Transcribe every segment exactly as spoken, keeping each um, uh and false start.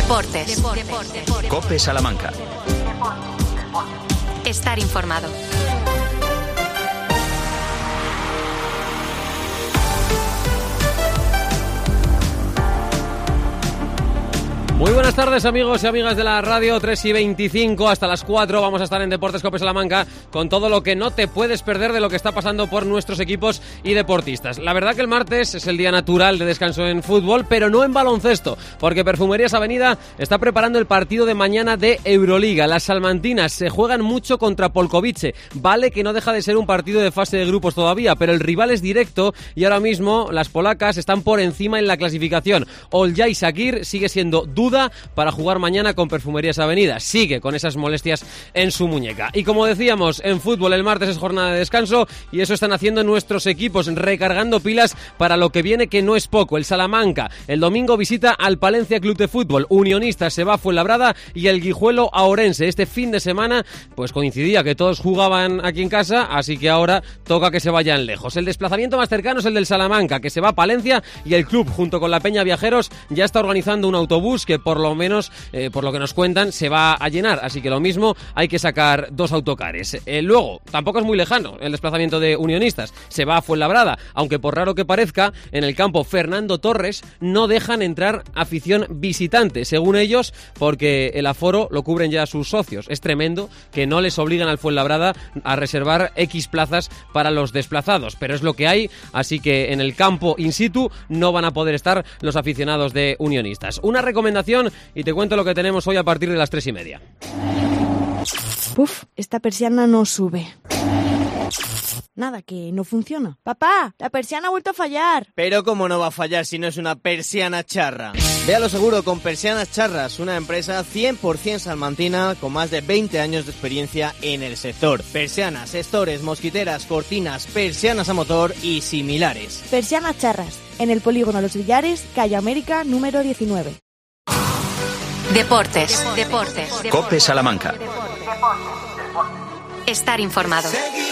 Deportes. Deportes. COPE Salamanca. Estar informado. Muy buenas tardes, amigos y amigas de la radio. Tres y veinticinco hasta las cuatro vamos a estar en Deportes COPE Salamanca con todo lo que no te puedes perder de lo que está pasando por nuestros equipos y deportistas. La verdad que el martes es el día natural de descanso en fútbol, pero no en baloncesto, porque Perfumerías Avenida está preparando el partido de mañana de Euroliga. Las salmantinas se juegan mucho contra Polkovice. Vale que no deja de ser un partido de fase de grupos todavía, pero el rival es directo y ahora mismo las polacas están por encima en la clasificación. Oljay Sakir sigue siendo duda para jugar mañana con Perfumerías Avenida. Sigue con esas molestias en su muñeca. Y como decíamos, en fútbol el martes es jornada de descanso y eso están haciendo nuestros equipos, recargando pilas para lo que viene, que no es poco. El Salamanca el domingo visita al Palencia Club de Fútbol. Unionistas se va a Fuenlabrada y el Guijuelo a Orense. Este fin de semana pues coincidía que todos jugaban aquí en casa, así que ahora toca que se vayan lejos. El desplazamiento más cercano es el del Salamanca, que se va a Palencia, y el club junto con la Peña Viajeros ya está organizando un autobús que por lo menos, eh, por lo que nos cuentan, se va a llenar, así que lo mismo, hay que sacar dos autocares. Eh, luego, tampoco es muy lejano el desplazamiento de Unionistas, se va a Fuenlabrada, aunque por raro que parezca, en el campo Fernando Torres no dejan entrar afición visitante, según ellos, porque el aforo lo cubren ya sus socios. Es tremendo que no les obligan al Fuenlabrada a reservar X plazas para los desplazados, pero es lo que hay, así que en el campo in situ no van a poder estar los aficionados de Unionistas. Una recomendación y te cuento lo que tenemos hoy a partir de las tres y media. Puf, esta persiana no sube. Nada, que no funciona. ¡Papá! ¡La persiana ha vuelto a fallar! Pero cómo no va a fallar si no es una persiana charra. Véalo seguro con Persianas Charras, una empresa cien por ciento salmantina con más de veinte años de experiencia en el sector. Persianas, estores, mosquiteras, cortinas, persianas a motor y similares. Persianas Charras, en el polígono Los Villares, calle América, número diecinueve. Deportes. Deportes. COPE Salamanca. Estar informado.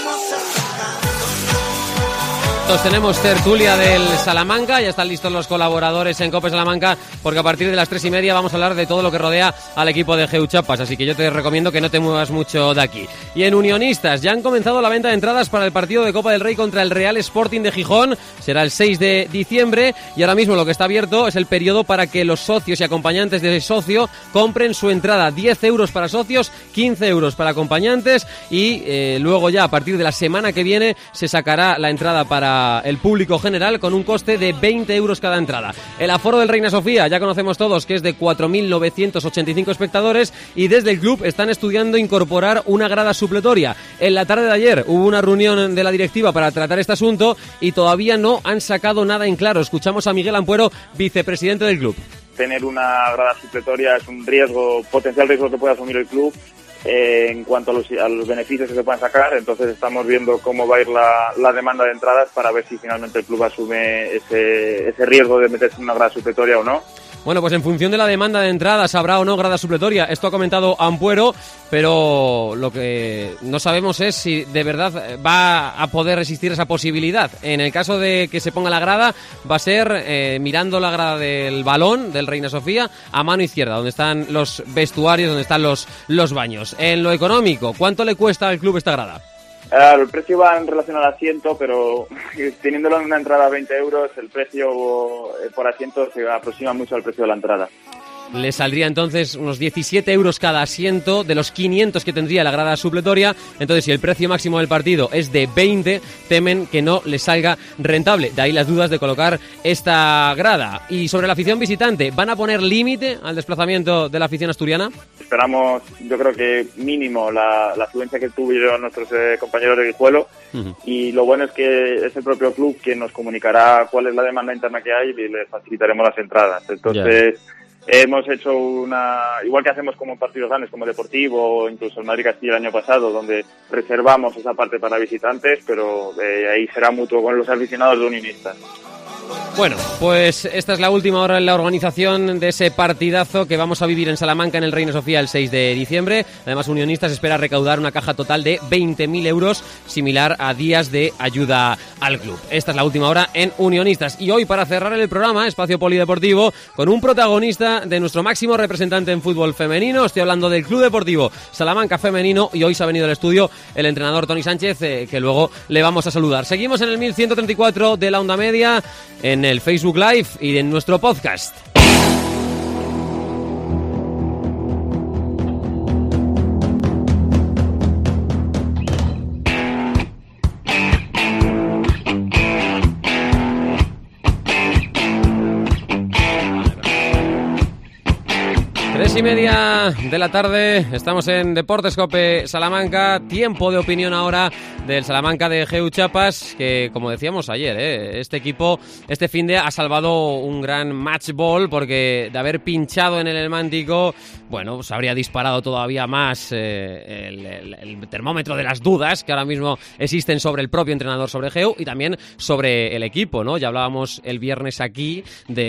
Tenemos tertulia del Salamanca, ya están listos los colaboradores en COPE Salamanca, porque a partir de las tres y media vamos a hablar de todo lo que rodea al equipo de Geuchapas, así que yo te recomiendo que no te muevas mucho de aquí. Y en Unionistas, ya han comenzado la venta de entradas para el partido de Copa del Rey contra el Real Sporting de Gijón, será el seis de diciembre, y ahora mismo lo que está abierto es el periodo para que los socios y acompañantes de socio compren su entrada, diez euros para socios, quince euros para acompañantes, y eh, luego ya a partir de la semana que viene se sacará la entrada para el público general con un coste de veinte euros cada entrada. El aforo del Reina Sofía ya conocemos todos que es de cuatro mil novecientos ochenta y cinco espectadores, y desde el club están estudiando incorporar una grada supletoria. En la tarde de ayer hubo una reunión de la directiva para tratar este asunto y todavía no han sacado nada en claro. Escuchamos a Miguel Ampuero, vicepresidente del club. Tener una grada supletoria es un riesgo, potencial riesgo que puede asumir el club. Eh, en cuanto a los, a los beneficios que se puedan sacar, entonces estamos viendo cómo va a ir la, la demanda de entradas para ver si finalmente el club asume ese, ese riesgo de meterse en una grada supletoria o no. Bueno, pues en función de la demanda de entradas habrá o no grada supletoria. Esto ha comentado Ampuero, pero lo que no sabemos es si de verdad va a poder resistir esa posibilidad. En el caso de que se ponga la grada, va a ser eh, mirando la grada del Balón, del Reina Sofía, a mano izquierda, donde están los vestuarios, donde están los, los baños. En lo económico, ¿cuánto le cuesta al club esta grada? Claro, el precio va en relación al asiento, pero teniéndolo en una entrada a veinte euros, el precio por asiento se aproxima mucho al precio de la entrada. Le saldría entonces unos diecisiete euros cada asiento de los quinientos que tendría la grada supletoria. Entonces, si el precio máximo del partido es de veinte, temen que no le salga rentable. De ahí las dudas de colocar esta grada. Y sobre la afición visitante, ¿van a poner límite al desplazamiento de la afición asturiana? Esperamos, yo creo que mínimo la, la afluencia que tuvieron nuestros eh, compañeros de Guijuelo. Uh-huh. Y lo bueno es que es el propio club quien nos comunicará cuál es la demanda interna que hay y le facilitaremos las entradas. Entonces... Yeah. Hemos hecho una, igual que hacemos como partidos grandes como Deportivo o incluso el Madrid Castilla el año pasado, donde reservamos esa parte para visitantes, pero eh, ahí será mutuo con los aficionados de Unionistas. Bueno, pues esta es la última hora en la organización de ese partidazo que vamos a vivir en Salamanca en el Reina Sofía el seis de diciembre. Además, Unionistas espera recaudar una caja total de veinte mil euros, similar a días de ayuda al club. Esta es la última hora en Unionistas. Y hoy, para cerrar el programa, Espacio Polideportivo, con un protagonista de nuestro máximo representante en fútbol femenino. Estoy hablando del Club Deportivo Salamanca Femenino, y hoy se ha venido al estudio el entrenador Toni Sánchez, eh, que luego le vamos a saludar. Seguimos en el mil ciento treinta y cuatro de la onda media, en el Facebook Live y en nuestro podcast. Tres y media de la tarde, estamos en Deportes Cope Salamanca. Tiempo de opinión ahora del Salamanca de Geu Chapas, que como decíamos ayer, ¿eh? este equipo este finde ha salvado un gran match ball, porque de haber pinchado en el Helmántico, bueno, se habría disparado todavía más eh, el, el, el termómetro de las dudas que ahora mismo existen sobre el propio entrenador, sobre Geu, y también sobre el equipo, ¿no? Ya hablábamos el viernes aquí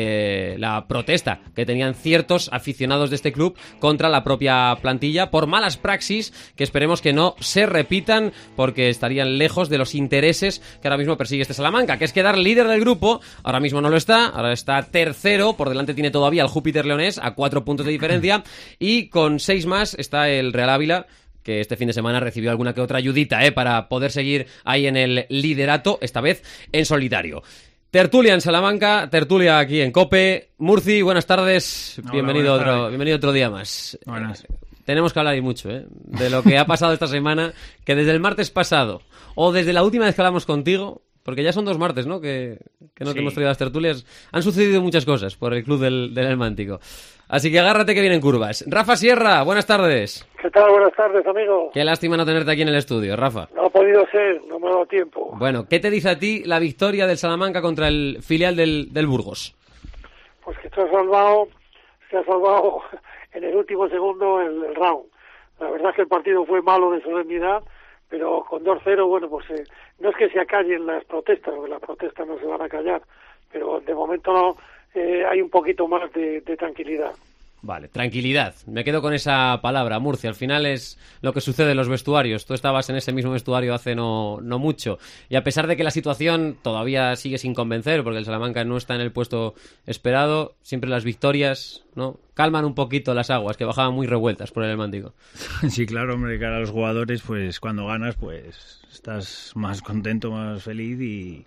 de la protesta que tenían ciertos aficionados de este club contra la propia plantilla por malas praxis que esperemos que no se repitan, porque estarían lejos de los intereses que ahora mismo persigue este Salamanca, que es quedar líder del grupo. Ahora mismo no lo está, ahora está tercero, por delante tiene todavía el Júpiter Leonés a cuatro puntos de diferencia, y con seis más está el Real Ávila, que este fin de semana recibió alguna que otra ayudita eh, para poder seguir ahí en el liderato, esta vez en solitario. Tertulia en Salamanca, tertulia aquí en COPE. Murci, buenas tardes. Hola, bienvenido, buenas tardes. Otro, bienvenido otro día más. Buenas. Eh, tenemos que hablar y mucho ¿eh? de lo que ha pasado esta semana, que desde el martes pasado, o desde la última vez que hablamos contigo, porque ya son dos martes, ¿no? Que, que no sí. te hemos traído las tertulias. Han sucedido muchas cosas por el club del, del Helmántico. Así que agárrate que vienen curvas. Rafa Sierra, buenas tardes. ¿Qué tal? Buenas tardes, amigo. Qué lástima no tenerte aquí en el estudio, Rafa. No ha podido ser, no me ha dado tiempo. Bueno, ¿qué te dice a ti la victoria del Salamanca contra el filial del, del Burgos? Pues que se ha salvado, se ha salvado en el último segundo el, el round. La verdad es que el partido fue malo de solemnidad, pero con dos cero, bueno, pues eh, no es que se acallen las protestas, porque las protestas no se van a callar, pero de momento no, eh, hay un poquito más de, de tranquilidad. Vale, tranquilidad. Me quedo con esa palabra, Murcia. Al final es lo que sucede en los vestuarios. Tú estabas en ese mismo vestuario hace no, no mucho. Y a pesar de que la situación todavía sigue sin convencer, porque el Salamanca no está en el puesto esperado, siempre las victorias, ¿no?, calman un poquito las aguas, que bajaban muy revueltas por el Helmántico. Sí, claro, hombre, cara a los jugadores, pues cuando ganas, pues estás más contento, más feliz y,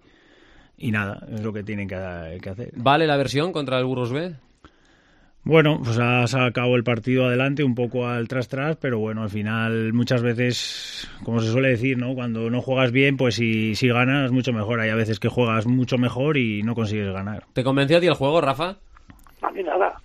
y nada, es lo que tienen que, que hacer. ¿Vale la versión contra el Burgos B? Bueno, pues ha sacado el partido adelante un poco al tras-tras, pero bueno, al final muchas veces, como se suele decir, ¿no?, cuando no juegas bien, pues si, si ganas mucho mejor. Hay a veces que juegas mucho mejor y no consigues ganar. ¿Te convenció a ti el juego, Rafa? A mí nada.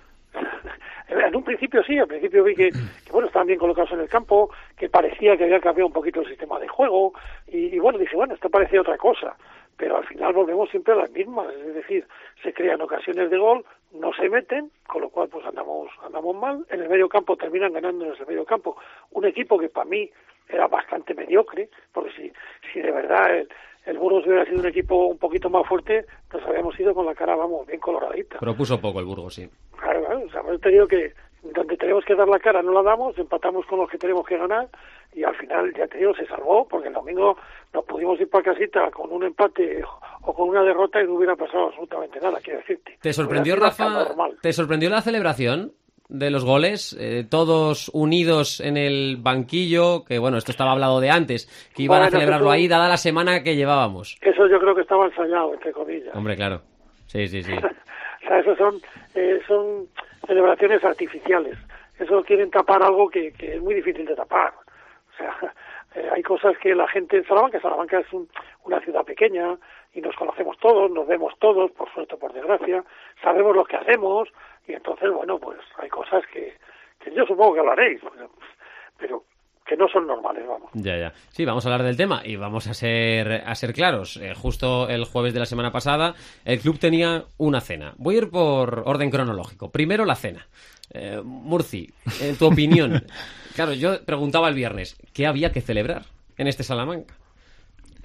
En un principio sí, al principio vi que, que bueno, estaban bien colocados en el campo, que parecía que había cambiado un poquito el sistema de juego, y, y bueno, dije, bueno, esto parecía otra cosa, pero al final volvemos siempre a las mismas, es decir, se crean ocasiones de gol, no se meten, con lo cual pues andamos andamos mal. En el medio campo terminan ganando en el medio campo un equipo que para mí era bastante mediocre, porque si, si de verdad el, el Burgos hubiera sido un equipo un poquito más fuerte, nos habíamos ido con la cara, vamos, bien coloradita. Propuso poco el Burgos, sí. Claro, claro, o sea, hemos tenido que, donde tenemos que dar la cara no la damos, empatamos con los que tenemos que ganar, y al final, ya te digo, se salvó, porque el domingo nos pudimos ir para casita con un empate o con una derrota y no hubiera pasado absolutamente nada, quiero decirte. ¿Te sorprendió, Rafa, te sorprendió la celebración de los goles? Eh, todos unidos en el banquillo, que bueno, esto estaba hablado de antes, que iban bueno, a celebrarlo eso, ahí, dada la semana que llevábamos. Eso yo creo que estaba ensayado, entre comillas. Hombre, claro. Sí, sí, sí. O sea, eso son, eh, son celebraciones artificiales. Eso quieren tapar algo que, que es muy difícil de tapar. O sea, eh, hay cosas que la gente en Salamanca, Salamanca es un, una ciudad pequeña y nos conocemos todos, nos vemos todos, por suerte o por desgracia, sabemos lo que hacemos y entonces, bueno, pues hay cosas que, que yo supongo que hablaréis, pero, pero que no son normales, vamos. Ya, ya. Sí, vamos a hablar del tema y vamos a ser a ser claros. Eh, justo el jueves de la semana pasada, el club tenía una cena. Voy a ir por orden cronológico. Primero la cena. Eh, Murci, en tu opinión, claro, yo preguntaba el viernes, ¿qué había que celebrar en este Salamanca?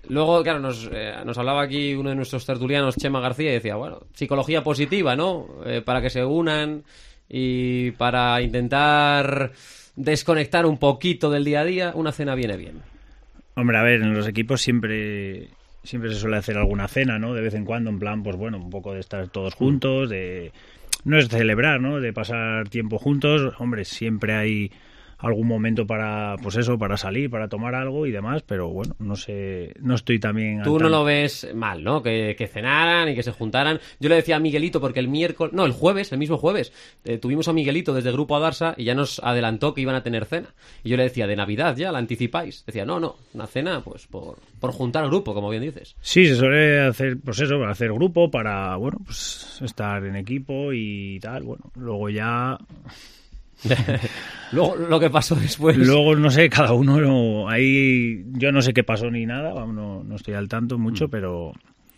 luego, claro, nos, eh, nos hablaba aquí uno de nuestros tertulianos, Chema García, y decía, bueno, psicología positiva, ¿no? Eh, para que se unan y para intentar desconectar un poquito del día a día, una cena viene bien. Hombre, a ver, en los equipos siempre siempre se suele hacer alguna cena, ¿no? De vez en cuando, en plan, pues bueno, un poco de estar todos juntos, de no es celebrar, ¿no? De pasar tiempo juntos. Hombre, siempre hay algún momento para, pues eso, para salir, para tomar algo y demás, pero bueno, no sé, no estoy también... Tú no lo ves mal, ¿no? Que, que cenaran y que se juntaran. Yo le decía a Miguelito, porque el miércoles, no, el jueves, el mismo jueves, eh, tuvimos a Miguelito desde Grupo Adarsa y ya nos adelantó que iban a tener cena. Y yo le decía, de Navidad ya, ¿la anticipáis? Decía, no, no, una cena, pues por, por juntar grupo, como bien dices. Sí, se suele hacer, pues eso, para hacer grupo, para, bueno, pues estar en equipo y tal, bueno, luego ya... Luego lo que pasó después. Luego no sé, cada uno no, ahí yo no sé qué pasó ni nada, no, no estoy al tanto mucho, mm. pero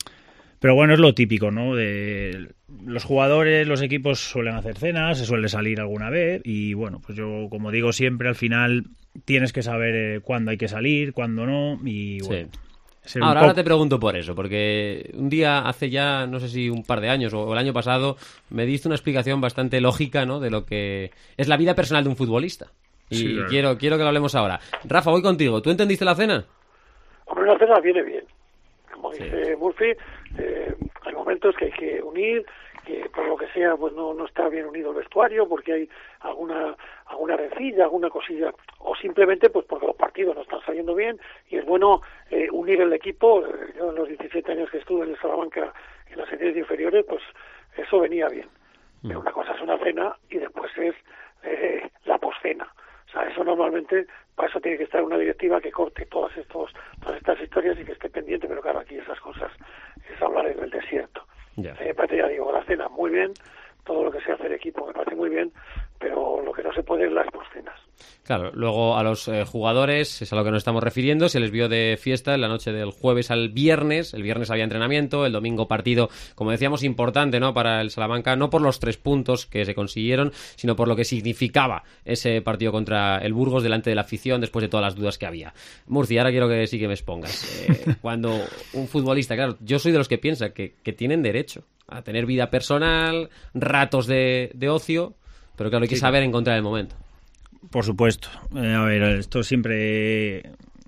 pero bueno, es lo típico, ¿no? De los jugadores, los equipos suelen hacer cenas, se suele salir alguna vez y bueno, pues yo como digo siempre, al final tienes que saber eh, cuándo hay que salir, cuándo no y bueno. Sí. Ahora, ahora te pregunto por eso, porque un día, hace ya, no sé si un par de años o el año pasado, me diste una explicación bastante lógica, ¿no?, de lo que es la vida personal de un futbolista. Y sí, claro. quiero, quiero que lo hablemos ahora. Rafa, voy contigo. ¿Tú entendiste la cena? Hombre, la cena viene bien. Como sí. dice Murphy, eh, hay momentos que hay que unir, que por lo que sea pues no, no está bien unido el vestuario, porque hay alguna alguna rencilla, alguna cosilla, o simplemente pues porque los partidos no están saliendo bien, y es bueno eh, unir el equipo. Yo en los diecisiete años que estuve en el Salamanca en las series inferiores, pues eso venía bien. Mm. Pero una cosa es una cena y después es eh, la poscena. O sea, eso normalmente, para eso tiene que estar una directiva que corte todas estos todas estas historias y que esté pendiente, pero claro, aquí esas cosas es hablar en el desierto. Yeah. Me parece, ya digo, la cena muy bien, todo lo que sea hacer equipo me parece muy bien, pero lo que no se puede es las poscenas. Claro, luego a los eh, jugadores, es a lo que nos estamos refiriendo, se les vio de fiesta en la noche del jueves al viernes. El viernes había entrenamiento, el domingo partido, como decíamos, importante, ¿no?, para el Salamanca, no por los tres puntos que se consiguieron, sino por lo que significaba ese partido contra el Burgos delante de la afición, después de todas las dudas que había. Murci, ahora quiero que sí que me expongas. Eh, cuando un futbolista, claro, yo soy de los que piensa que, que tienen derecho a tener vida personal, ratos de, de ocio, pero claro, hay que sí, saber encontrar el momento. Por supuesto. Eh, a ver, esto siempre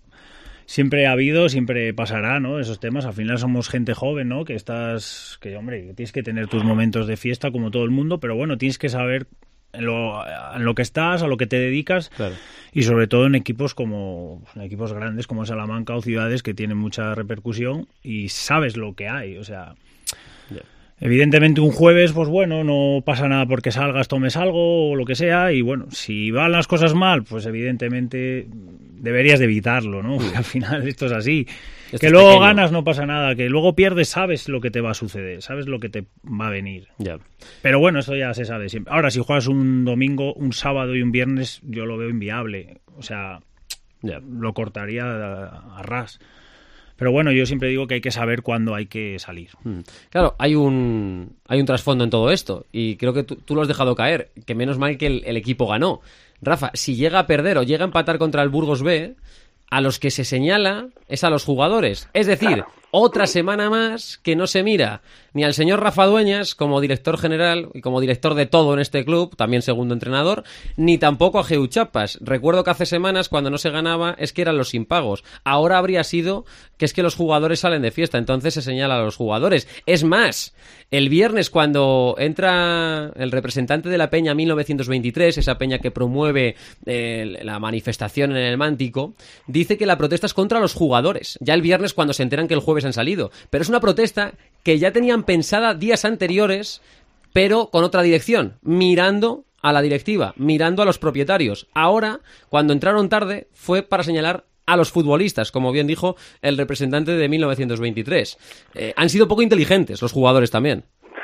siempre ha habido, siempre pasará, ¿no?, esos temas. Al final somos gente joven, ¿no?, que estás, que hombre, que tienes que tener tus momentos de fiesta como todo el mundo, pero bueno, tienes que saber en lo, en lo que estás, a lo que te dedicas, claro. Y sobre todo en equipos como en equipos grandes como Salamanca o ciudades que tienen mucha repercusión y sabes lo que hay, o sea... Yeah. Evidentemente un jueves, pues bueno, no pasa nada porque salgas, tomes algo o lo que sea, y bueno, si van las cosas mal, pues evidentemente deberías de evitarlo, ¿no? Porque al final esto es así. Esto que es luego pequeño. Ganas, no pasa nada, que luego pierdes, sabes lo que te va a suceder, sabes lo que te va a venir. Ya. Pero bueno, eso ya se sabe siempre. Ahora, si juegas un domingo, un sábado y un viernes, yo lo veo inviable, o sea, ya. Lo cortaría a, a ras. Pero bueno, yo siempre digo que hay que saber cuándo hay que salir. Claro, hay un hay un trasfondo en todo esto y creo que tú, tú lo has dejado caer, que menos mal que el, el equipo ganó. Rafa, si llega a perder o llega a empatar contra el Burgos B, a los que se señala es a los jugadores. Es decir, claro. Otra semana más que no se mira ni al señor Rafa Dueñas como director general y como director de todo en este club, también segundo entrenador, ni tampoco a Geu Chapas. Recuerdo que hace semanas cuando no se ganaba es que eran los impagos. Ahora habría sido que es que los jugadores salen de fiesta, entonces se señala a los jugadores. Es más, el viernes cuando entra el representante de la Peña mil novecientos veintitrés, esa peña que promueve eh, la manifestación en el Mántico, dice que la protesta es contra los jugadores. Ya el viernes cuando se enteran que el jueves han salido. Pero es una protesta que ya tenían pensada días anteriores, pero con otra dirección, mirando a la directiva, mirando a los propietarios. Ahora, cuando entraron tarde, fue para señalar a los futbolistas, como bien dijo el representante de mil novecientos veintitrés. Eh, han sido poco inteligentes los jugadores también.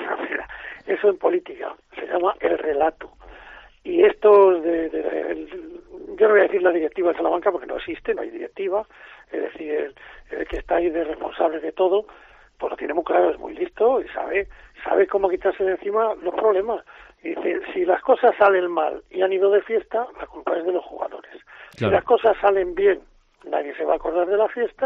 Eso en política se llama el relato. Y esto de, de, de el, yo no voy a decir la directiva de Salamanca porque no existe, no hay directiva. Es decir, el, el que está ahí de responsable de todo, pues lo tiene muy claro, es muy listo y sabe sabe cómo quitarse de encima los problemas. Y dice, si las cosas salen mal y han ido de fiesta, la culpa es de los jugadores. Claro. Si las cosas salen bien, nadie se va a acordar de la fiesta,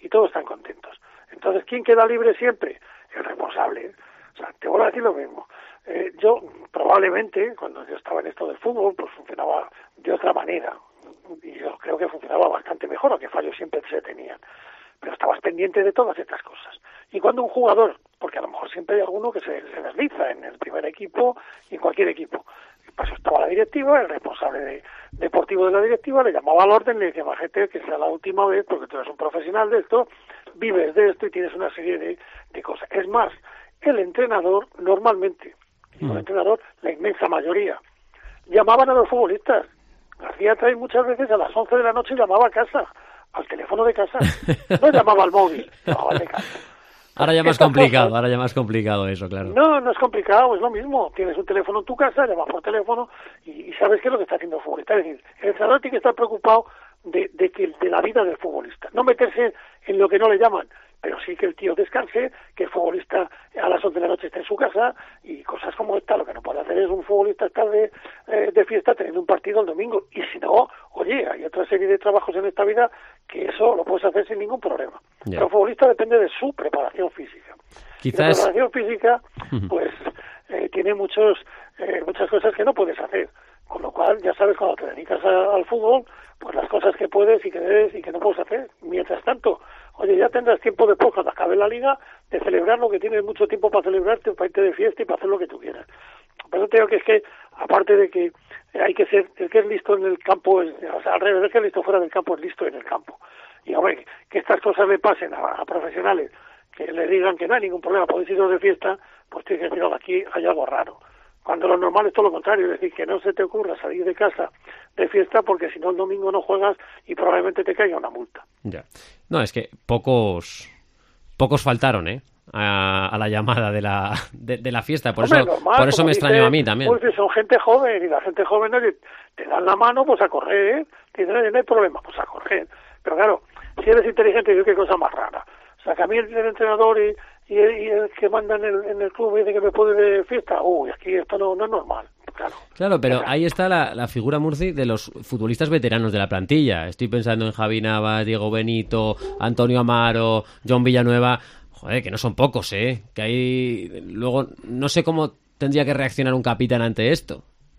y todos están contentos. Entonces, ¿quién queda libre siempre? El responsable. O sea, te vuelvo a decir lo mismo. Eh, yo, probablemente, cuando yo estaba en esto del fútbol, pues funcionaba de otra manera. Y yo creo que funcionaba bastante mejor, aunque fallos siempre se tenían. Pero estabas pendiente de todas estas cosas. Y cuando un jugador, porque a lo mejor siempre hay alguno que se, se desliza en el primer equipo y en cualquier equipo, pues estaba la directiva, el responsable de, deportivo de la directiva, le llamaba al orden, le decía, majete, que sea la última vez, porque tú eres un profesional de esto, vives de esto y tienes una serie de, de cosas. Es más, el entrenador, normalmente, mm. el entrenador, la inmensa mayoría, llamaban a los futbolistas. García trae muchas veces a las once de la noche llamaba a casa, al teléfono de casa, no llamaba al móvil, llamaba al de casa. Ahora ya más complicado, ahora ya más complicado eso, claro. No, no es complicado, es lo mismo. Tienes un teléfono en tu casa, llamas por teléfono y, y sabes qué es lo que está haciendo el futbolista. Es decir, el entrenador tiene que estar preocupado de, de, que, de la vida del futbolista. No meterse en lo que no le llaman, pero sí que el tío descanse, que el futbolista a las once de la noche esté en su casa y cosas como esta. Lo que no puede hacer es un futbolista estar de, eh, de fiesta teniendo un partido el domingo. Y si no, oye, hay otra serie de trabajos en esta vida que eso lo puedes hacer sin ningún problema. Yeah. Pero el futbolista depende de su preparación física. Quizás... La preparación física, pues, eh, tiene muchos eh, muchas cosas que no puedes hacer. Con lo cual, ya sabes, cuando te dedicas a, al fútbol, pues las cosas que puedes y que debes y que no puedes hacer. Mientras tanto, oye, ya tendrás tiempo después, cuando acabe la liga, de celebrar lo que tienes mucho tiempo para celebrarte, para irte de fiesta y para hacer lo que tú quieras. Por eso te digo que es que, aparte de que hay que ser, el que es listo en el campo, es, o sea, al revés, el que es listo fuera del campo es listo en el campo. Y, hombre, que estas cosas le pasen a, a profesionales, que le digan que no hay ningún problema, podéis iros de fiesta, pues tienes que decir, no, aquí hay algo raro. Cuando lo normal es todo lo contrario, es decir, que no se te ocurra salir de casa de fiesta porque si no el domingo no juegas y probablemente te caiga una multa. Ya. No, es que pocos pocos faltaron, ¿eh? A, a la llamada de la de, de la fiesta, por Hombre, eso normal, por eso me dice, extrañó a mí también. Pues son gente joven y la gente joven oye, te dan la mano, pues a correr, ¿eh? Te dicen, no hay problema, pues a correr. Pero claro, si eres inteligente, yo qué cosa más rara. O sea, que a mí el, el entrenador y Y el, y el que manda en el, en el club dice que me puede de fiesta, uy, aquí esto no, no es normal, claro. Claro, pero ahí está la, la figura, Murci, de los futbolistas veteranos de la plantilla. Estoy pensando en Javi Navas, Diego Benito, Antonio Amaro, John Villanueva. Joder, que no son pocos, ¿eh? Que ahí luego no sé cómo tendría que reaccionar un capitán ante esto.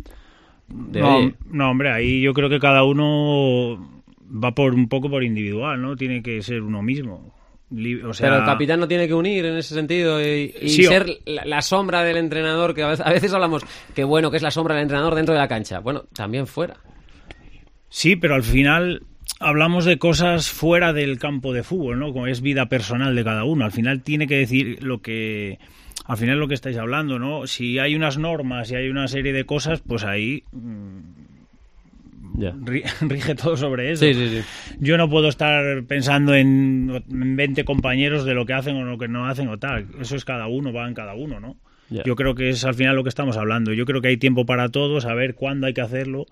De, no, no, hombre, ahí yo creo que cada uno va por un poco por individual, ¿no? Tiene que ser uno mismo. O sea, pero el capitán no tiene que unir en ese sentido y, y sí, ser la, la sombra del entrenador, que a veces, a veces hablamos que bueno, que es la sombra del entrenador dentro de la cancha. Bueno, también fuera. Sí, pero al final hablamos de cosas fuera del campo de fútbol, ¿no? Como es vida personal de cada uno. Al final tiene que decir lo que... Al final lo que estáis hablando, ¿no? Si hay unas normas y hay una serie de cosas, pues ahí... Mmm, Yeah. rige todo sobre eso. Sí, sí, sí. Yo no puedo estar pensando en veinte compañeros de lo que hacen o lo que no hacen o tal. Eso es cada uno, va en cada uno, ¿no? Yeah. Yo creo que es al final lo que estamos hablando. Yo creo que hay tiempo para todos, saber cuándo hay que hacerlo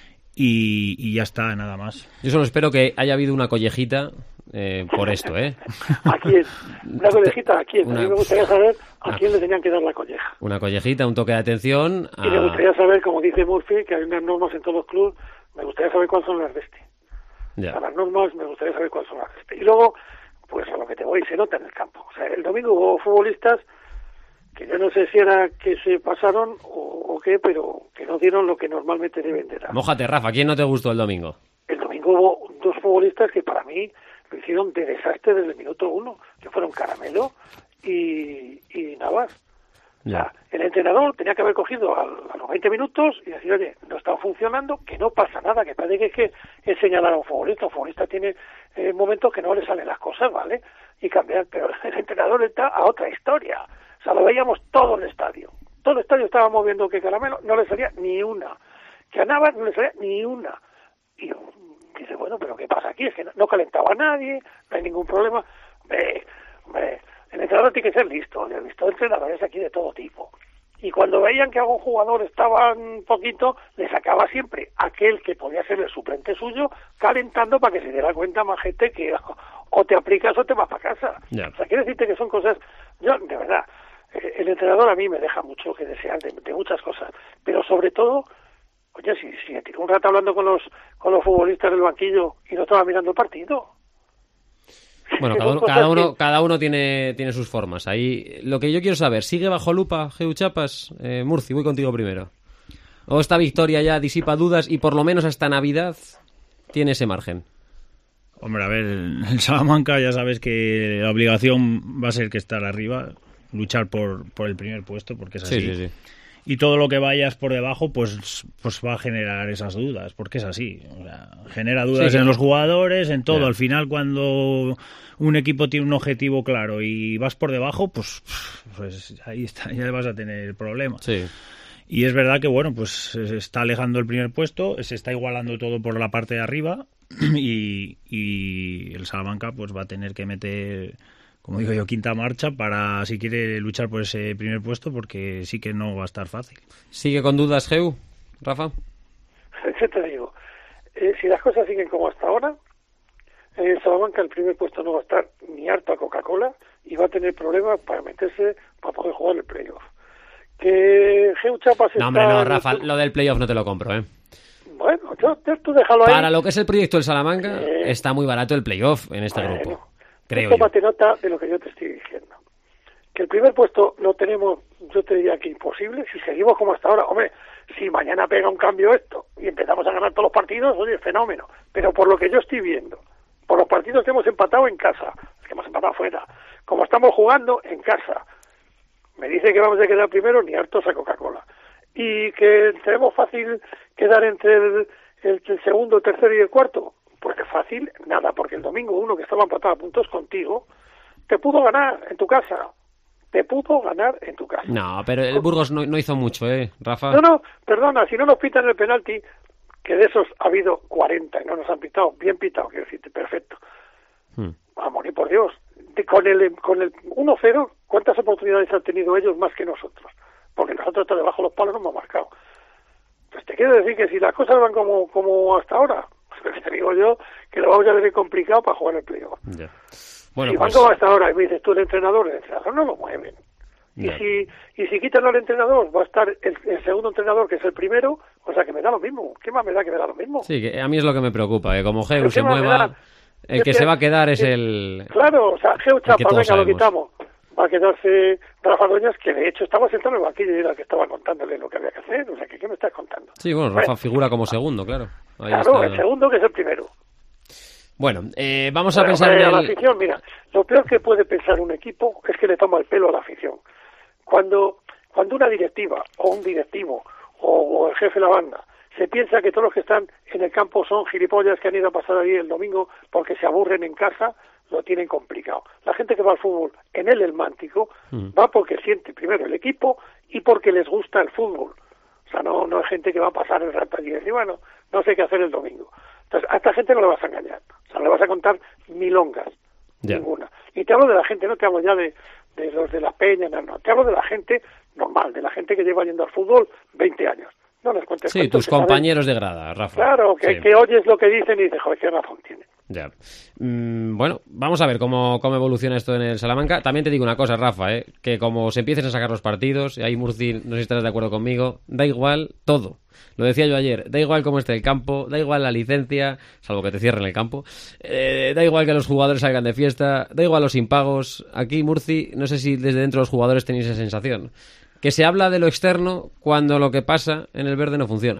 y, y ya está, nada más. Yo solo espero que haya habido una collejita eh, por esto, ¿eh? ¿A quién? ¿Una collejita a quién? Una... A mí me gustaría saber a ah. quién le tenían que dar la colleja. Una collejita, un toque de atención. A... Y me gustaría saber, como dice Murphy, que hay unas normas en todos los clubes. Me gustaría saber cuáles son las de este. Yeah. O sea, las normas, me gustaría saber cuáles son las de este. Y luego, pues a lo que te voy, se nota en el campo. O sea, el domingo hubo futbolistas que yo no sé si era que se pasaron o, o qué, pero que no dieron lo que normalmente deben de dar. Mójate, Rafa, ¿quién no te gustó el domingo? El domingo hubo dos futbolistas que para mí lo hicieron de desastre desde el minuto uno, que fueron Caramelo y, y Navas. O sea, el entrenador tenía que haber cogido a, a los veinte minutos y decir, oye, no está funcionando, que no pasa nada, que parece que es que es señalar a un futbolista. Un futbolista tiene eh, momentos que no le salen las cosas, ¿vale? Y cambiar, pero el entrenador está a otra historia. O sea, lo veíamos todo el estadio. Todo el estadio estábamos viendo que Caramelo no le salía ni una. Que a Navas no le salía ni una. Y dice, bueno, pero ¿qué pasa aquí? Es que no, no calentaba a nadie, no hay ningún problema. Hombre, hombre, el entrenador tiene que ser listo, he visto entrenadores aquí de todo tipo. Y cuando veían que algún jugador estaba un poquito, le sacaba siempre aquel que podía ser el suplente suyo, calentando para que se diera cuenta más gente que o te aplicas o te vas para casa. Yeah. O sea, quiero decirte que son cosas, yo, de verdad, el entrenador a mí me deja mucho que desear de, de muchas cosas, pero sobre todo, oye, si, si me tiró un rato hablando con los con los futbolistas del banquillo y no estaba mirando el partido. Bueno, cada uno, cada uno, cada uno tiene, tiene sus formas. Ahí, lo que yo quiero saber, ¿sigue bajo lupa Geu Chapas? Eh, Murci, voy contigo primero. ¿O esta victoria ya disipa dudas y por lo menos hasta Navidad tiene ese margen? Hombre, a ver, el Salamanca ya sabes que la obligación va a ser que estar arriba, luchar por, por el primer puesto, porque es así. Sí, sí, sí. Y todo lo que vayas por debajo, pues, pues va a generar esas dudas, porque es así. O sea, genera dudas sí, en los jugadores, en todo. Yeah. Al final, cuando un equipo tiene un objetivo claro y vas por debajo, pues, pues ahí está, ya vas a tener problemas. Sí. Y es verdad que, bueno, pues se está alejando el primer puesto, se está igualando todo por la parte de arriba y, y el Salamanca pues va a tener que meter, como digo yo, quinta marcha para si quiere luchar por ese primer puesto, porque sí que no va a estar fácil. ¿Sigue con dudas, Geu? Rafa. ¿Qué te digo? Eh, si las cosas siguen como hasta ahora, en el Salamanca el primer puesto no va a estar ni harto a Coca-Cola y va a tener problemas para meterse, para poder jugar el playoff. Que Geu Chapas No, hombre, no, Rafa, el... lo del playoff no te lo compro, ¿eh? Bueno, yo, tú déjalo ahí. Para lo que es el proyecto del Salamanca, eh... está muy barato el playoff en este bueno, grupo. Creo yo. Tómate nota de lo que yo te estoy diciendo. Que el primer puesto lo tenemos, yo te diría que imposible, si seguimos como hasta ahora. Hombre, si mañana pega un cambio esto y empezamos a ganar todos los partidos, oye, fenómeno. Pero por lo que yo estoy viendo, por los partidos que hemos empatado en casa, que hemos empatado fuera, como estamos jugando en casa, me dice que vamos a quedar primero ni hartos a Coca-Cola. Y que tenemos fácil quedar entre el, el, el segundo, el tercero y el cuarto. Pues que fácil, nada, porque el domingo uno que estaba empatado a puntos contigo, te pudo ganar en tu casa. Te pudo ganar en tu casa. No, pero el Burgos no, no hizo mucho, ¿eh, Rafa? No, no, perdona, si no nos pitan el penalti, que de esos ha habido cuarenta y no nos han pitado, bien pitado, quiero decirte, perfecto. Hmm. Vamos, ni por Dios. De, con el con el uno cero, ¿cuántas oportunidades han tenido ellos más que nosotros? Porque nosotros hasta debajo de los palos no hemos marcado. Pues te quiero decir que si las cosas van como, como hasta ahora, pues te digo yo que lo vamos a ver complicado para jugar el playoff. Yeah. Bueno, si pues... van como hasta ahora y me dices tú el entrenador, el entrenador no lo mueven. Yeah. Y si y si quitan al entrenador, va a estar el, el segundo entrenador, que es el primero, o sea que me da lo mismo. ¿Qué más me da que me da lo mismo? Sí, que a mí es lo que me preocupa, que como Geu se mueva, el que, que se va a quedar es, es el... Claro, o sea, Geu Chapas, venga, sabemos. Lo quitamos. Va a quedarse Rafa Dueñas, que de hecho estaba sentado en el banquillo y era el que estaba contándole lo que había que hacer. O sea, que ¿qué me estás contando? Sí, bueno, Rafa bueno, figura como segundo, claro. Ahí claro, está... el segundo que es el primero. Bueno, eh, vamos a bueno, pensar en el... la afición, mira, lo peor que puede pensar un equipo es que le toma el pelo a la afición. Cuando cuando una directiva o un directivo o, o el jefe de la banda se piensa que todos los que están en el campo son gilipollas que han ido a pasar ahí el domingo porque se aburren en casa, lo tienen complicado. La gente que va al fútbol en el Elmántico mm. va porque siente primero el equipo y porque les gusta el fútbol. O sea, no no hay gente que va a pasar el rato allí y decir, bueno, no sé qué hacer el domingo. Entonces, a esta gente no le vas a engañar. O sea, no le vas a contar milongas. Yeah. Ninguna. Y te hablo de la gente, no te hablo ya de, de los de la peña, no, no. Te hablo de la gente normal, de la gente que lleva yendo al fútbol veinte años. No les cuentes Sí, tus compañeros saben. De grada, Rafa. Claro, que, sí. que oyes lo que dicen y dices, joder, qué razón tiene. Ya. Mm, bueno, vamos a ver cómo, cómo evoluciona esto en el Salamanca. También te digo una cosa, Rafa, ¿eh? que como se empiecen a sacar los partidos, y ahí Murci, no sé si estarás de acuerdo conmigo, da igual todo. Lo decía yo ayer, da igual cómo esté el campo, da igual la licencia, salvo que te cierren el campo, eh, da igual que los jugadores salgan de fiesta, da igual los impagos. Aquí, Murci, no sé si desde dentro los jugadores tenéis esa sensación, que se habla de lo externo cuando lo que pasa en el verde no funciona.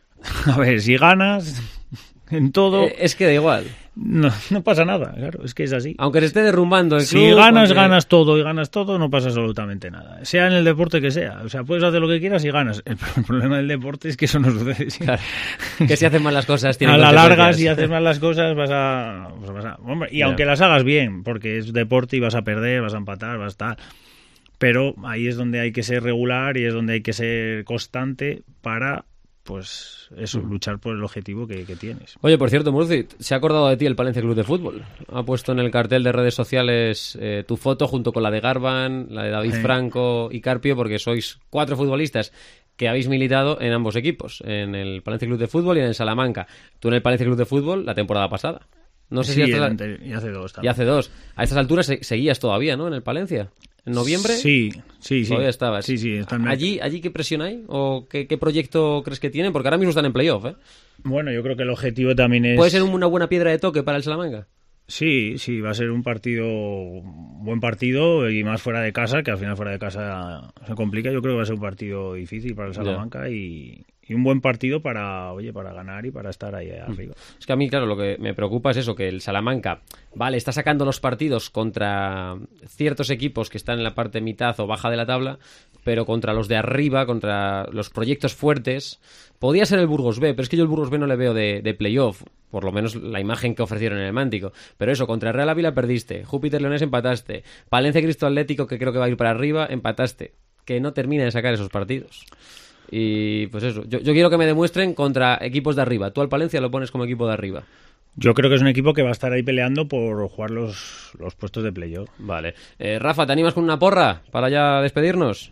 A ver, si ganas en todo... Eh, es que da igual. No, no pasa nada, claro, es que es así. Aunque se esté derrumbando el club... Si ganas, aunque... ganas todo y ganas todo, no pasa absolutamente nada. Sea en el deporte que sea. O sea, puedes hacer lo que quieras y ganas. El problema del deporte es que eso no sucede. ¿Sí? Claro. Que si haces mal las cosas... tiene a la larga, si haces mal las cosas, vas a... Vas a hombre, y yeah. aunque las hagas bien, porque es deporte y vas a perder, vas a empatar, vas a estar... Pero ahí es donde hay que ser regular y es donde hay que ser constante para... pues eso, luchar por el objetivo que, que tienes. Oye, por cierto, Murci, se ha acordado de ti el Palencia Club de Fútbol. Ha puesto en el cartel de redes sociales eh, tu foto junto con la de Garban, la de David sí. Franco y Carpio, porque sois cuatro futbolistas que habéis militado en ambos equipos, en el Palencia Club de Fútbol y en el Salamanca. Tú en el Palencia Club de Fútbol la temporada pasada. No sé sí, si hasta... y hace dos también. Y hace dos. A estas alturas se, seguías todavía, ¿no? En el Palencia. ¿En noviembre? Sí, sí, sí. Todavía estabas. Sí, sí. Están... ¿Allí, ¿Allí qué presión hay? ¿O qué, qué proyecto crees que tienen? Porque ahora mismo están en playoff, ¿eh? Bueno, yo creo que el objetivo también es... ¿Puede ser una buena piedra de toque para el Salamanca? Sí, sí, va a ser un partido, un buen partido y más fuera de casa, que al final fuera de casa se complica. Yo creo que va a ser un partido difícil para el Salamanca y, y un buen partido para, oye, para ganar y para estar ahí arriba. Es que a mí, claro, lo que me preocupa es eso, que el Salamanca, vale, está sacando los partidos contra ciertos equipos que están en la parte mitad o baja de la tabla, pero contra los de arriba, contra los proyectos fuertes, podía ser el Burgos B, pero es que yo el Burgos B no le veo de, de playoff, por lo menos la imagen que ofrecieron en el Mántico. Pero eso, contra Real Ávila perdiste, Júpiter Leones empataste, Palencia Cristo Atlético, que creo que va a ir para arriba, empataste. Que no termina de sacar esos partidos. Y pues eso, yo, yo quiero que me demuestren contra equipos de arriba. Tú al Palencia lo pones como equipo de arriba. Yo creo que es un equipo que va a estar ahí peleando por jugar los, los puestos de playoff. Vale. Eh, Rafa, ¿te animas con una porra para ya despedirnos?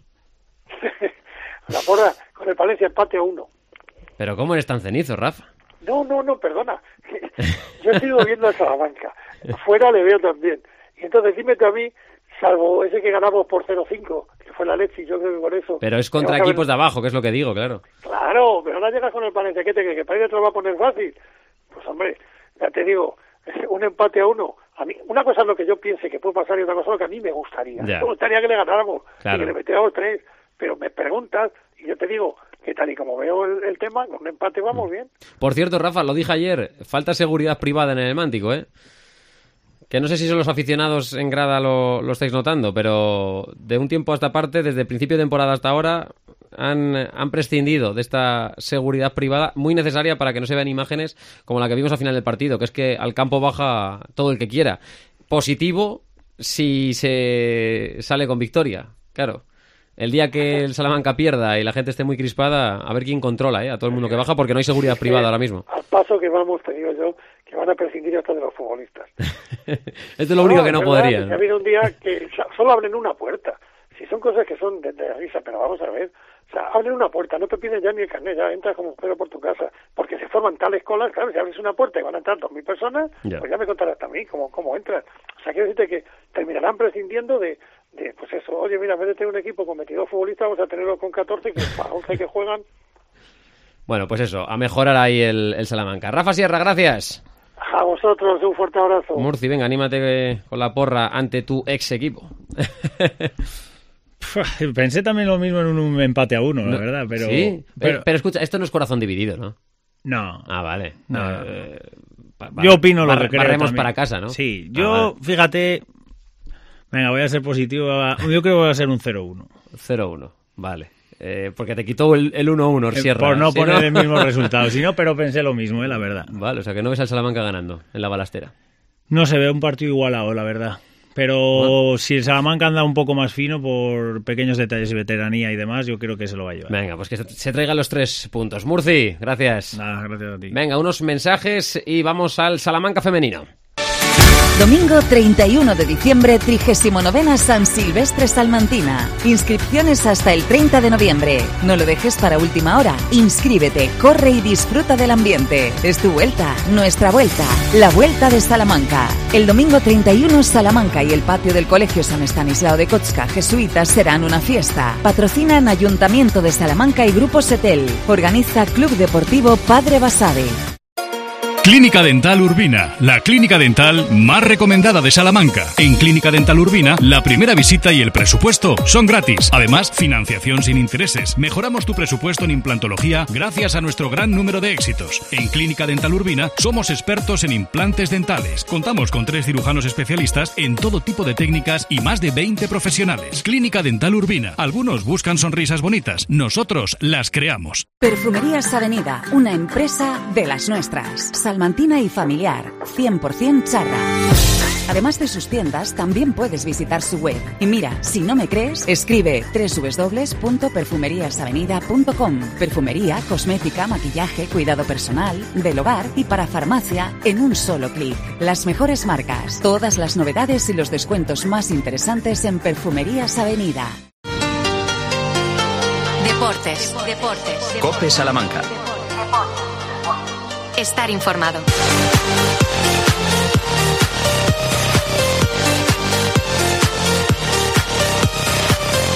La porra con el Palencia empate a uno. Pero ¿cómo eres tan cenizo, Rafa? No, no, no, perdona. Yo sigo viendo a Salamanca. Fuera le veo también. Y entonces dime tú a mí, salvo ese que ganamos por cero cinco, que fue la leche, yo creo que por eso... Pero es contra equipos ver... de abajo, que es lo que digo, claro. Claro, pero ahora llegas con el Palencia, ¿qué te crees? ¿Que para ir te lo va a poner fácil? Pues hombre, ya te digo, un empate a uno. A mí, una cosa es lo que yo piense que puede pasar y otra cosa es lo que a mí me gustaría. Ya. Me gustaría que le ganáramos, claro, y que le metiéramos tres, pero me preguntas y yo te digo que tal y como veo el, el tema, con un empate vamos bien. Por cierto, Rafa, lo dije ayer, falta seguridad privada en el Mántico, ¿eh? Que no sé si son los aficionados en grada lo, lo estáis notando, pero de un tiempo a esta parte, desde el principio de temporada hasta ahora, han, han prescindido de esta seguridad privada muy necesaria para que no se vean imágenes como la que vimos al final del partido, que es que al campo baja todo el que quiera. Positivo si se sale con victoria, claro. El día que el Salamanca pierda y la gente esté muy crispada, a ver quién controla, ¿eh? A todo el mundo que baja, porque no hay seguridad es privada que, ahora mismo. Al paso que vamos, te digo yo, que van a prescindir hasta de los futbolistas. Esto es lo único no, que no verdad, podrían. Ha habido un día que solo abren una puerta. Si son cosas que son de, de risa, pero vamos a ver. O sea, abren una puerta, no te piden ya ni el carnet, ya entras como Pedro por tu casa, porque se forman tales colas, claro, si abres una puerta y van a entrar dos mil personas, ya. Pues ya me contarás también cómo, cómo entras. O sea, quiero decirte que terminarán prescindiendo de, de, pues eso, oye, mira, en vez de tener un equipo con veintidós futbolistas, vamos a tenerlo con catorce, que para once que juegan. Bueno, pues eso, a mejorar ahí el, el Salamanca. Rafa Sierra, gracias. A vosotros, un fuerte abrazo. Murci, venga, anímate con la porra ante tu ex equipo. Pensé también lo mismo en un empate a uno, no, la verdad, pero... Sí, pero... Pero, pero escucha, esto no es corazón dividido, ¿no? No. Ah, vale. No. Eh, pa, yo opino lo bar, que creo barremos también. Para casa, ¿no? Sí, yo, ah, vale. Fíjate... Venga, voy a ser positivo. Yo creo que va a ser un cero uno. cero uno, vale. Eh, porque te quitó el, el uno uno, Sierra. Por no ¿sí, poner no? el mismo resultado. Si no, pero pensé lo mismo, eh, la verdad. Vale, o sea que no ves al Salamanca ganando en la balastera. No se ve un partido igualado, la verdad. Pero bueno, si el Salamanca anda un poco más fino por pequeños detalles y veteranía y demás, yo creo que se lo va a llevar. Venga, pues que se traigan los tres puntos. Murci, gracias. Nada, gracias a ti. Venga, unos mensajes y vamos al Salamanca femenino. Domingo treinta y uno de diciembre, trigésimo novena San Silvestre Salmantina. Inscripciones hasta el treinta de noviembre. No lo dejes para última hora. Inscríbete, corre y disfruta del ambiente. Es tu vuelta, nuestra vuelta, la vuelta de Salamanca. El domingo treinta y uno, Salamanca y el patio del Colegio San Estanislao de Kotska Jesuitas serán una fiesta. Patrocinan Ayuntamiento de Salamanca y Grupo Setel. Organiza Club Deportivo Padre Basabe. Clínica Dental Urbina, la clínica dental más recomendada de Salamanca. En Clínica Dental Urbina, la primera visita y el presupuesto son gratis. Además, financiación sin intereses. Mejoramos tu presupuesto en implantología gracias a nuestro gran número de éxitos. En Clínica Dental Urbina, somos expertos en implantes dentales. Contamos con tres cirujanos especialistas en todo tipo de técnicas y más de veinte profesionales. Clínica Dental Urbina. Algunos buscan sonrisas bonitas. Nosotros las creamos. Perfumerías Avenida, una empresa de las nuestras. Salmantina y familiar, cien por ciento charra. Además de sus tiendas, también puedes visitar su web. Y mira, si no me crees, escribe doble u doble u doble u punto perfumerias avenida punto com. Perfumería, cosmética, maquillaje, cuidado personal, del hogar y para farmacia en un solo clic. Las mejores marcas, todas las novedades y los descuentos más interesantes en Perfumerías Avenida. Deportes, deportes. COPE Salamanca. Estar informado.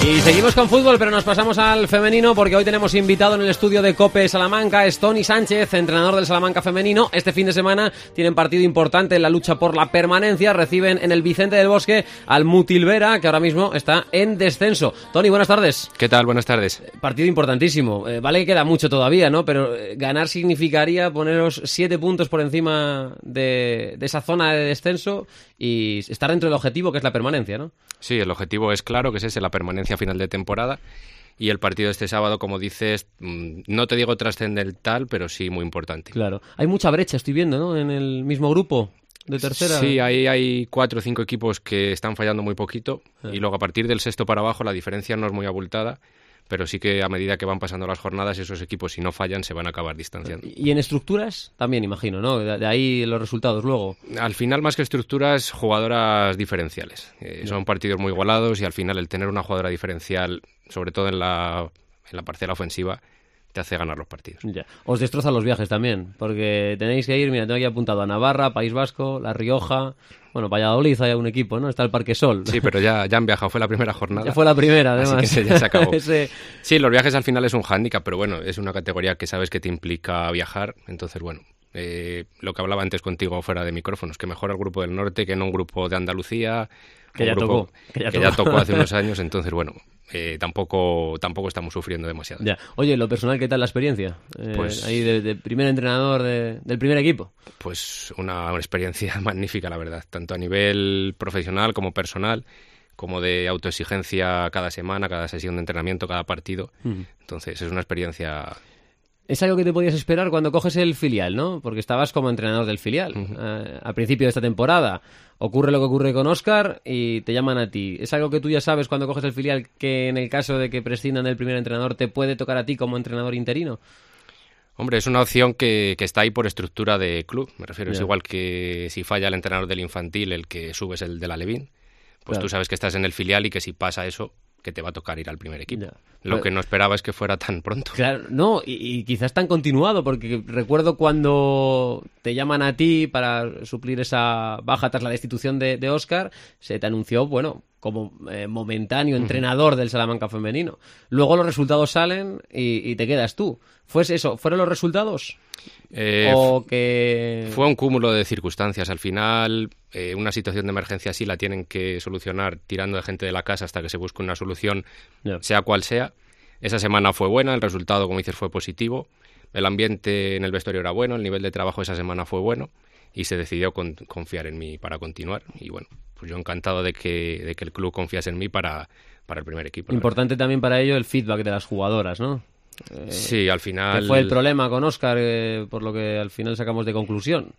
Y seguimos con fútbol, pero nos pasamos al femenino porque hoy tenemos invitado en el estudio de COPE Salamanca, es Toni Sánchez, entrenador del Salamanca femenino. Este fin de semana tienen partido importante en la lucha por la permanencia, reciben en el Vicente del Bosque al Mutilvera, que ahora mismo está en descenso. Toni, buenas tardes. ¿Qué tal? Buenas tardes. Partido importantísimo, eh, vale que queda mucho todavía, ¿no? Pero eh, ganar significaría poneros siete puntos por encima de, de esa zona de descenso y estar dentro del objetivo, que es la permanencia, ¿no? Sí, el objetivo es claro, que es ese, la permanencia a final de temporada. Y el partido de este sábado, como dices, no te digo trascendental, pero sí muy importante. Claro. Hay mucha brecha, estoy viendo, ¿no? En el mismo grupo de tercera. Sí, ahí hay cuatro o cinco equipos que están fallando muy poquito. Ah. Y luego a partir del sexto para abajo la diferencia no es muy abultada. Pero sí que a medida que van pasando las jornadas, esos equipos, si no fallan, se van a acabar distanciando. Y en estructuras también, imagino, ¿no? De ahí los resultados luego. Al final, más que estructuras, jugadoras diferenciales. Eh, son partidos muy igualados y al final el tener una jugadora diferencial, sobre todo en la, en la parcela ofensiva, te hace ganar los partidos. Ya. Os destrozan los viajes también, porque tenéis que ir, mira, tengo aquí apuntado a Navarra, País Vasco, La Rioja, bueno, Valladolid hay un equipo, ¿no? Está el Parque Sol. Sí, pero ya, ya han viajado, fue la primera jornada. Ya fue la primera, además. Así que ya se acabó. Ese... Sí, los viajes al final es un hándicap, pero bueno, es una categoría que sabes que te implica viajar, entonces bueno, eh, lo que hablaba antes contigo fuera de micrófonos, que mejor el grupo del norte que no un grupo de Andalucía, que, ya, grupo tocó, que, ya, que tocó. ya tocó hace unos años, entonces bueno, eh, tampoco tampoco estamos sufriendo demasiado. Ya. Oye, lo personal, ¿qué tal la experiencia? Eh, pues ahí de, de primer entrenador de, del primer equipo. Pues una, una experiencia magnífica, la verdad, tanto a nivel profesional como personal, como de autoexigencia cada semana, cada sesión de entrenamiento, cada partido. Uh-huh. Entonces es una experiencia... Es algo que te podías esperar cuando coges el filial, ¿no? Porque estabas como entrenador del filial uh-huh. eh, al principio de esta temporada. Ocurre lo que ocurre con Óscar y te llaman a ti. ¿Es algo que tú ya sabes cuando coges el filial que en el caso de que prescindan del primer entrenador te puede tocar a ti como entrenador interino? Hombre, es una opción que, que está ahí por estructura de club. Me refiero, yeah. Es igual que si falla el entrenador del infantil, el que sube es el del alevín. Pues claro. Tú sabes que estás en el filial y que si pasa eso, que te va a tocar ir al primer equipo. Yeah. Lo Pero, que no esperaba es que fuera tan pronto. Claro, no, y, y quizás tan continuado, porque recuerdo cuando te llaman a ti para suplir esa baja tras la destitución de, de Óscar, se te anunció, bueno, como eh, momentáneo entrenador uh-huh. del Salamanca femenino. Luego los resultados salen y, y te quedas tú. ¿Fue eso? ¿Fueron los resultados? Eh, ¿O que...? Fue un cúmulo de circunstancias. Al final, eh, una situación de emergencia así la tienen que solucionar tirando de gente de la casa hasta que se busque una solución, yeah. sea cual sea. Esa semana fue buena, el resultado, como dices, fue positivo. El ambiente en el vestuario era bueno, el nivel de trabajo esa semana fue bueno y se decidió con, confiar en mí para continuar. Y bueno, pues yo encantado de que, de que el club confiase en mí para, para el primer equipo. Importante también para ello el feedback de las jugadoras, ¿no? Eh, sí, al final... ¿Qué fue el problema con Óscar, eh, por lo que al final sacamos de conclusión?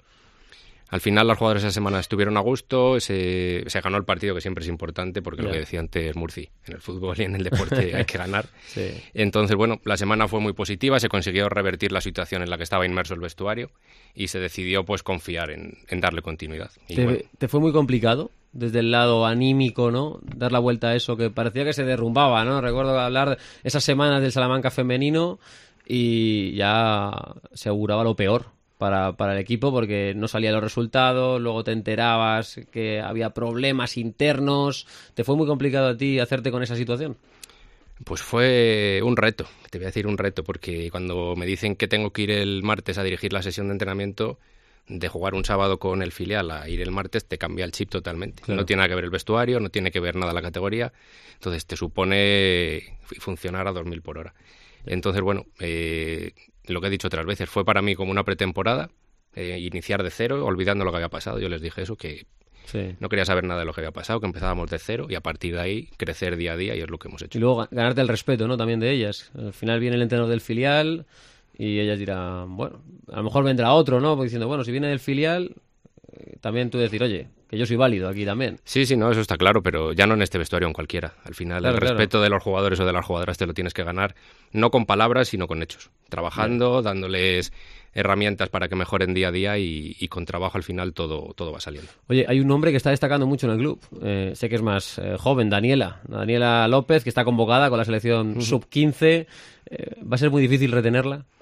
Al final las jugadoras esa semana estuvieron a gusto, se, se ganó el partido, que siempre es importante, porque yeah. lo que decía antes Murci, en el fútbol y en el deporte hay que ganar. Sí. Entonces, bueno, la semana fue muy positiva, se consiguió revertir la situación en la que estaba inmerso el vestuario y se decidió pues confiar en, en darle continuidad. Y, ¿Te, bueno, ¿Te fue muy complicado desde el lado anímico, ¿no? Dar la vuelta a eso, que parecía que se derrumbaba, ¿no? Recuerdo hablar esas semanas del Salamanca femenino y ya se auguraba lo peor para, para el equipo porque no salían los resultados, luego te enterabas que había problemas internos. ¿Te fue muy complicado a ti hacerte con esa situación? Pues fue un reto, te voy a decir un reto, porque cuando me dicen que tengo que ir el martes a dirigir la sesión de entrenamiento, de jugar un sábado con el filial a ir el martes, te cambia el chip totalmente. Claro. No tiene nada que ver el vestuario, no tiene que ver nada la categoría, entonces te supone funcionar a dos mil por hora. Entonces, bueno, eh, lo que he dicho otras veces, fue para mí como una pretemporada, eh, iniciar de cero, olvidando lo que había pasado. Yo les dije eso, que sí. no quería saber nada de lo que había pasado, que empezábamos de cero y a partir de ahí crecer día a día y es lo que hemos hecho. Y luego ganarte el respeto, ¿no? También de ellas. Al final viene el entrenador del filial y ellas dirán, bueno, a lo mejor vendrá otro, ¿no? Porque diciendo, bueno, si viene del filial, eh, también tú decir, oye, que yo soy válido aquí también. Sí, sí, no, eso está claro, pero ya no en este vestuario, en cualquiera. Al final claro, el claro. respeto de los jugadores o de las jugadoras te lo tienes que ganar, no con palabras, sino con hechos. Trabajando, claro. dándoles herramientas para que mejoren día a día y, y con trabajo al final todo, todo va saliendo. Oye, hay un nombre que está destacando mucho en el club. Eh, sé que es más eh, joven, Daniela. Daniela López, que está convocada con la selección uh-huh. sub quince. Eh, ¿Va a ser muy difícil retenerla?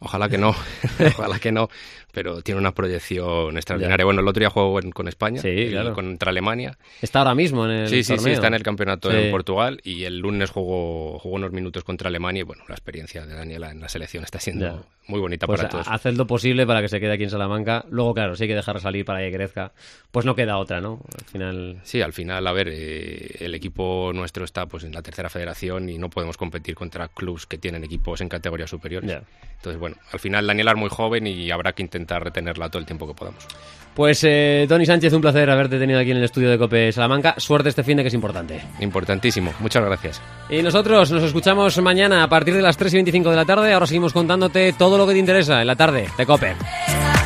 Ojalá que no, ojalá que no, pero tiene una proyección extraordinaria. Ya. Bueno, el otro día jugó en, con España, sí, el, claro. contra Alemania. Está ahora mismo en el sí, sí, torneo. Sí, está en el campeonato sí. en Portugal y el lunes jugó, jugó unos minutos contra Alemania y bueno, la experiencia de Daniela en la selección está siendo ya. muy bonita pues para todos. Haced lo posible para que se quede aquí en Salamanca. Luego, claro, si hay que dejarlo salir para que crezca, pues no queda otra, ¿no? Al final... Sí, al final, a ver, eh, el equipo nuestro está pues en la tercera federación y no podemos competir contra clubs que tienen equipos en categorías superiores. Ya. Entonces, bueno, al final Daniela es muy joven y habrá que intentar retenerla todo el tiempo que podamos. Pues, eh, Toni Sánchez, un placer haberte tenido aquí en el estudio de COPE Salamanca. Suerte este fin de que es importante. Importantísimo. Muchas gracias. Y nosotros nos escuchamos mañana a partir de las tres y veinticinco de la tarde. Ahora seguimos contándote todo lo que te interesa en la tarde de COPE.